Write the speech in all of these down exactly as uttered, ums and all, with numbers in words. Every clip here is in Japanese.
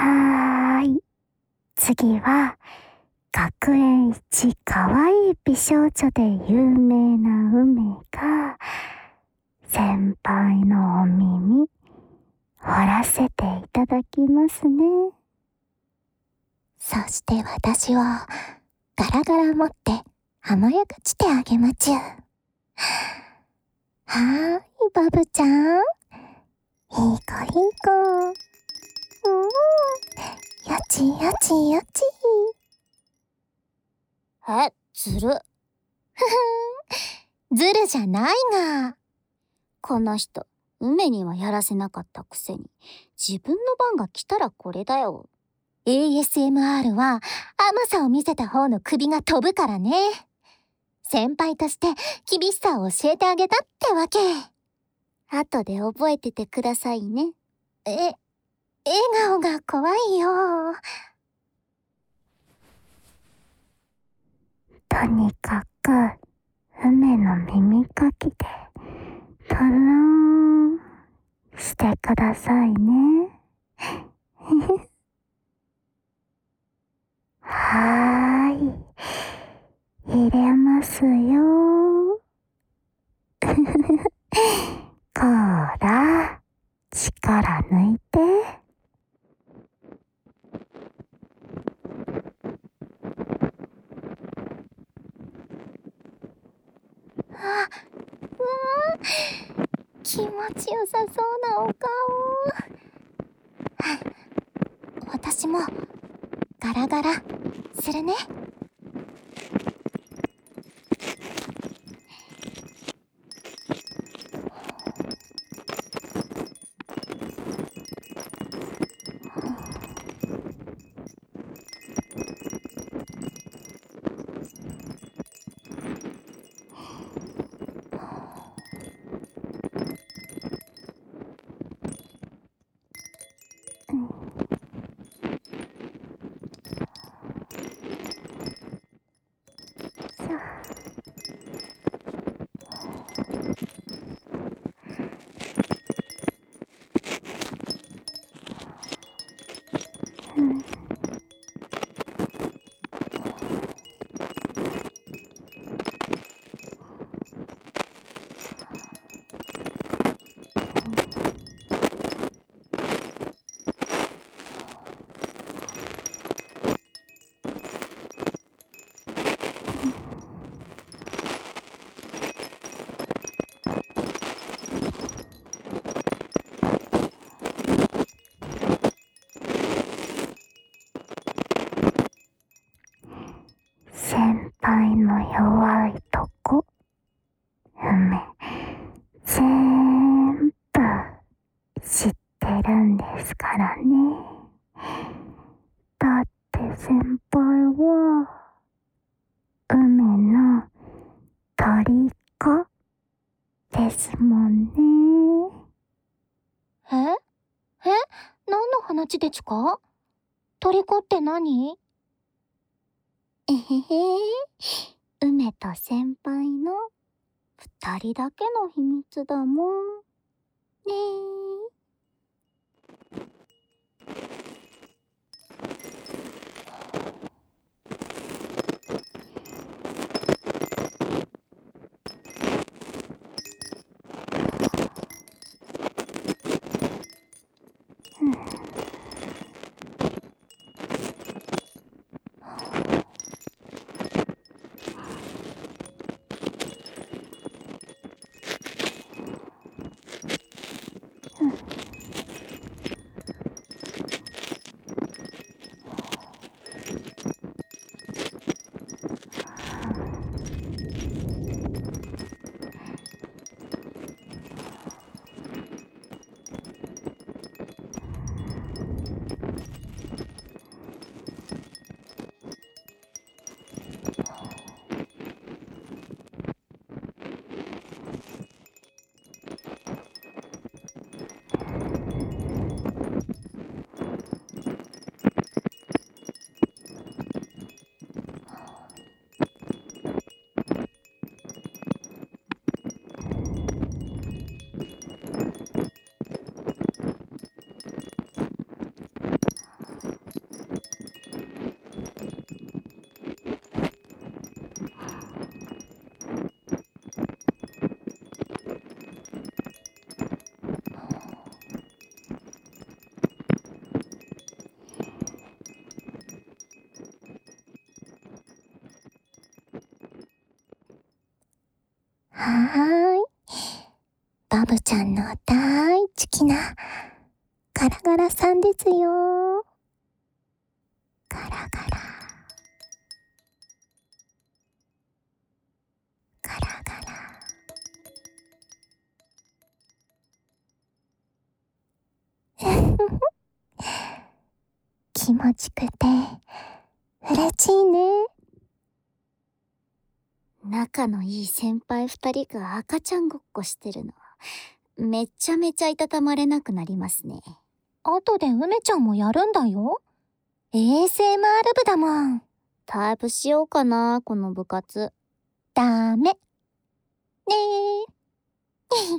はーい。次は、学園一可愛い美少女で有名な梅が、先輩のお耳、掘らせていただきますね。 そして私は、ガラガラ持って甘やかしてあげまちゅ。はーい、バブちゃん。いい子いい子。うん。よちよちよち。 え、ずる。 ふふん。ずるじゃないが。 この人、梅にはやらせなかったくせに、自分の番が来たらこれだよ。 エーエスエムアール は甘さを見せた方の首が飛ぶからね。先輩として厳しさを教えてあげたってわけ。 後で覚えててくださいね。 え、笑顔が怖いよ。 とにかく、梅の耳かきで、とろーんしてくださいね。はーい。入れますよ。こーら、力抜いて。 あ、うーん、気持ちよさそうなお顔。私もガラガラするね。 先輩の弱いとこ、梅、全部知ってるんですからね。だって先輩は、梅の虜ですもんね。 ええ、何の話でちゅか？虜って何？ えへへ。梅と先輩の二人だけの秘密だもん。ねえ。 ガラガラさんですよ。ガラガラ。ガラガラ。気持ちくて嬉しいね。 仲のいい先輩二人が赤ちゃんごっこしてるのめちゃめちゃいたたまれなくなりますね。 後で梅ちゃんもやるんだよ。エーエスエムアール 部だもん。 タイプしようかな、この部活。 ダメ。ねえ。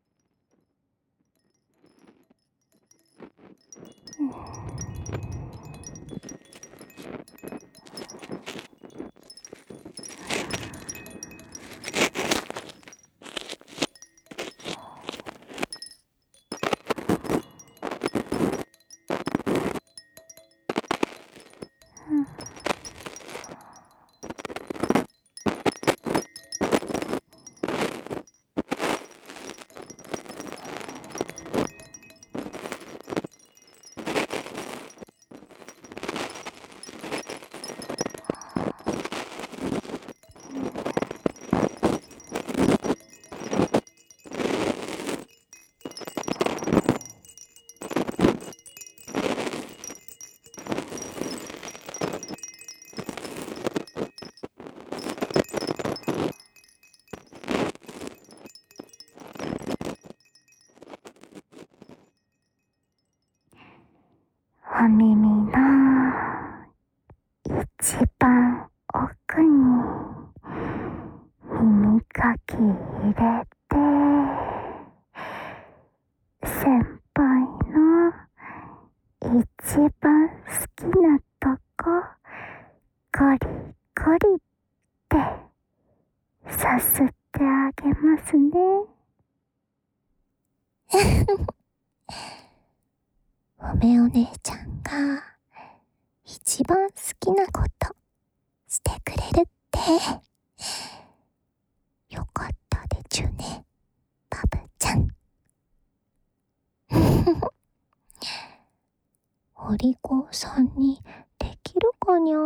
お耳の一番奥に耳かき入れて、先輩の一番好きなとこゴリゴリってさすってあげますね。おめお姉ちゃんが一番好きなことしてくれるってよかったでちゅね、バブちゃん。お利口さんにできるかにゃ。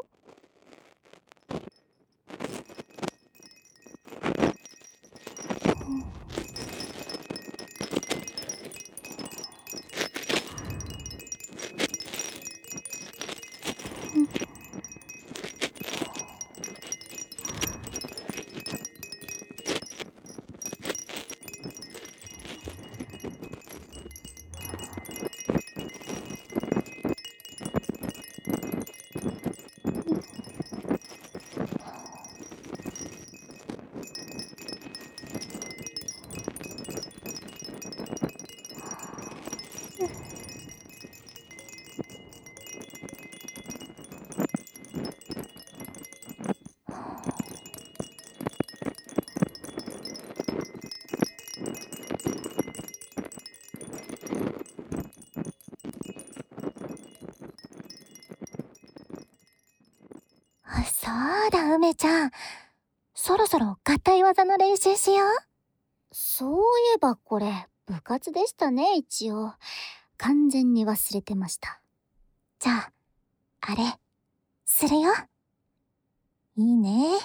そうだ、梅ちゃん。そろそろ合体技の練習しよう。 そういえばこれ部活でしたね、一応。完全に忘れてました。 じゃあ、あれ、するよ。いいね。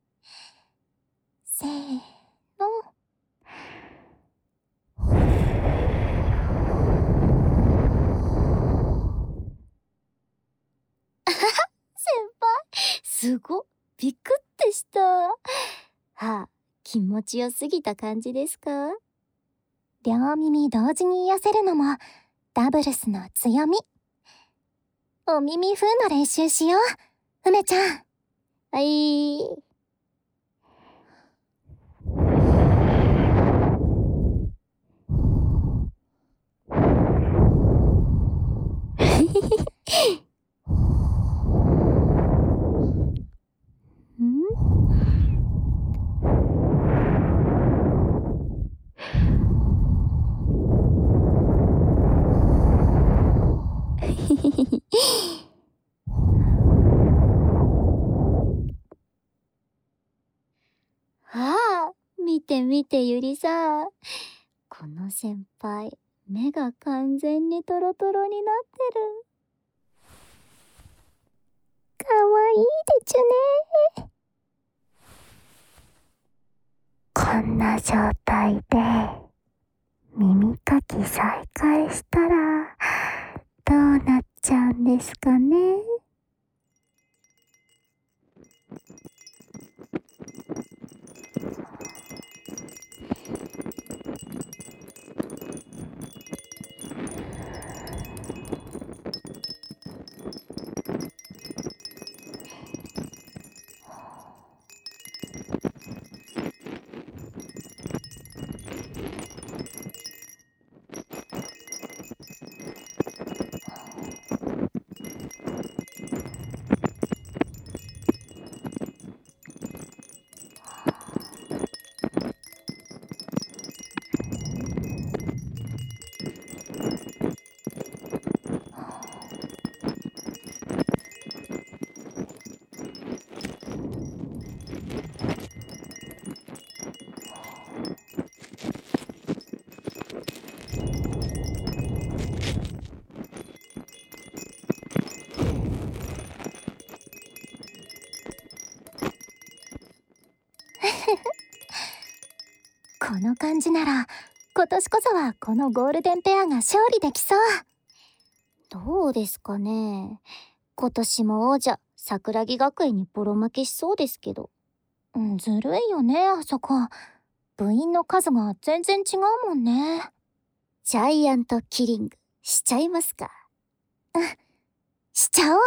せーの。 すご、びっくってした。はあ、気持ちよすぎた感じですか？ 両耳同時に癒せるのもダブルスの強み。お耳風の練習しよう、梅ちゃん。 はい。ああ、見て見てゆりさん。この先輩、 目が完全にトロトロになってる。 かわいいでちゅね。 こんな状態で耳かき再開したらどうなっちゃうんですかね。 この感じなら今年こそはこのゴールデンペアが勝利できそう。 どうですかね。今年も王者桜木学園にボロ負けしそうですけど。 うん、ずるいよね、あそこ。部員の数が全然違うもんね。 ジャイアントキリングしちゃいますか。 うん、しちゃおう。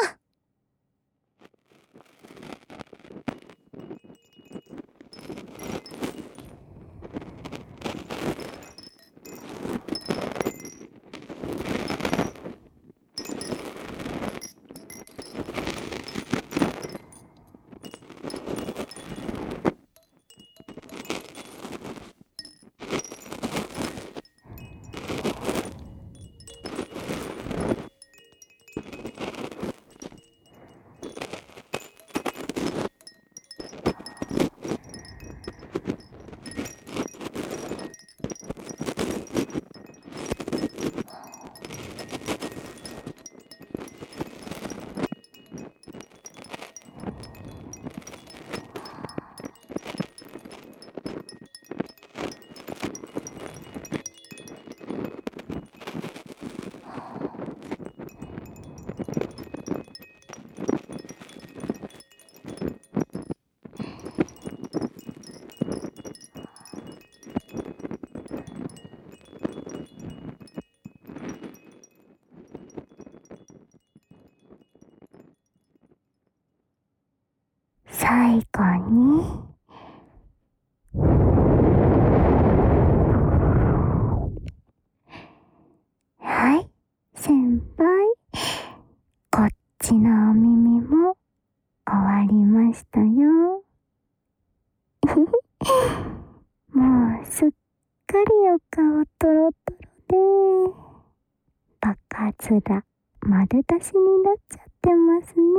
最後にはい先輩、こっちのお耳も終わりましたよ。もうすっかりお顔トロトロでバカ面丸出しになっちゃってますね。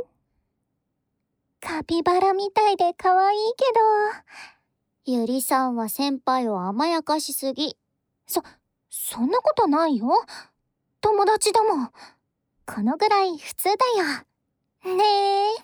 カピバラみたいで可愛いけど、ゆりさんは先輩を甘やかしすぎ。 そ、そんなことないよ。友達だもん。このぐらい普通だよ。ねえ。